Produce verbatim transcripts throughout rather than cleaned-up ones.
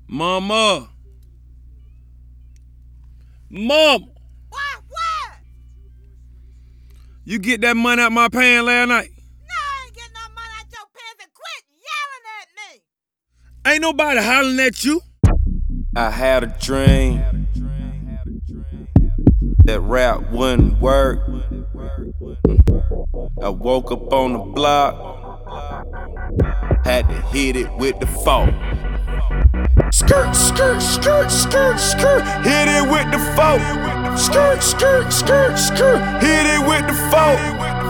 Mama. Mama. What? What? You get that money out my pants last night? No, I ain't getting no money out your pants and quit yelling at me. Ain't nobody hollering at you. I had a dream that rap wouldn't work. I woke up on the block, had to hit it with the fork. Skirt, skirt, skirt, skirt, skirt, hit it with the fork. Skirt, skirt, skirt, skirt, hit it with the fork.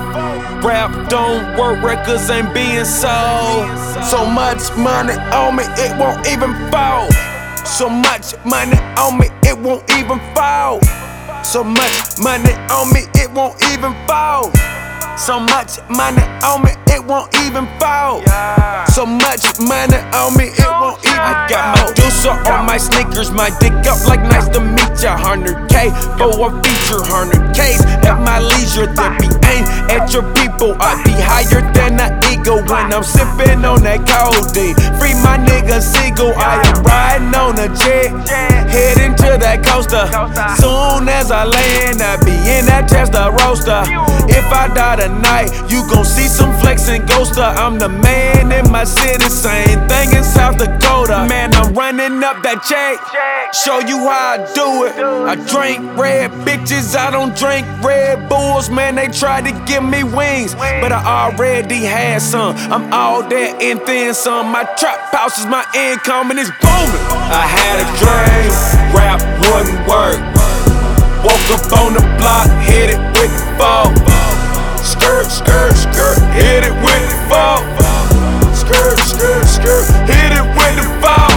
Rap don't work, records ain't being sold. So much money on me, it won't even fall. So much money on me, it won't even fall. So much money on me, it won't even fall. So much money on me, it won't even fall. So much money on me, it won't even fall. I got my Medusa on my sneakers, my dick up like nice to meet ya. one hundred K for a feature, one hundred K's at my leisure. That be aim at your people, I be higher than an eagle when I'm sipping on that codeine. Free my nigga Seagull, I am riding on a jet, heading to that coaster. Soon as I land, I be in that Tesla roaster. If I die tonight, you gon' see some flexin' ghoster. I'm the man in my city, same thing in South Dakota. Man, I'm running up that check, show you how I do it. I drink red bitches, I don't drink Red Bulls. Man, they tried to give me wings, but I already had some. I'm all that and then some. My trap house is my income and it's booming. I had a dream, rap wouldn't work. Woke up on the block, hit it with the ball. Skirt, skirt, skirt, hit it with the ball. Skirt, skirt, skirt, hit it with the ball.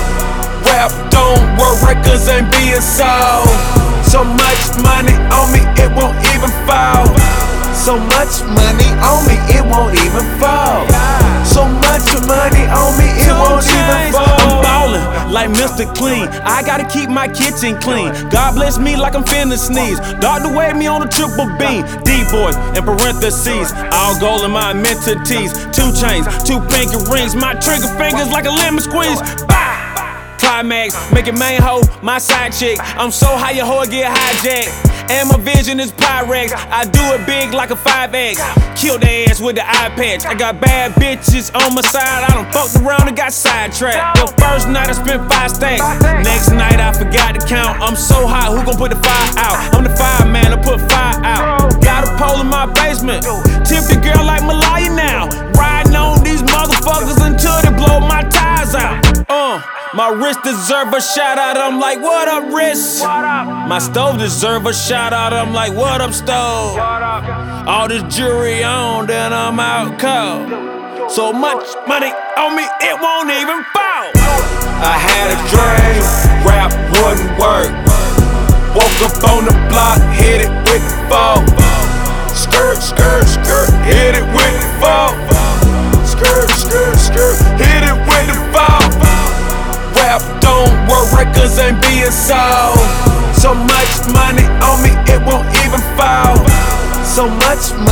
Rap don't work, records ain't being sold. So much money on me, it won't even fall. So much money on me, it won't even fall. So much money on me, it won't even fall. I'm ballin' like Mister Clean. I gotta keep my kitchen clean. God bless me like I'm finna sneeze. Doctor wave me on a triple beam. D-boys in parentheses. All gold in my amenities. Two chains, two pinky rings. My trigger fingers like a lemon squeeze. Bah! Climax, make it main hoe, my side chick. I'm so high your hoe get hijacked. And my vision is Pyrex. I do it big like a five X. Kill their ass with the eye patch. I got bad bitches on my side. I done fucked around and got sidetracked. The first night I spent five stacks. Next night I forgot to count. I'm so hot, who gon' put the fire out? I'm the fireman, I put fire out. Got a pole in my basement. Tip the girl like Malaya now. Riding on these motherfuckers until they blow my tires out. Uh. My wrist deserve a shout out, I'm like, what up, wrist? My stove deserve a shout out, I'm like, what up, stove? All this jewelry on, then I'm out cold. So much money on me, it won't even fall. I had a dream, rap wouldn't work. Woke up on the block, hit it with the ball. Skirt, skirt, skirt, hit it with the ball. Skirt, skirt, skirt, hit it with the ball. Rap don't work, records ain't being sold. So much money on me, it won't even fall. So much money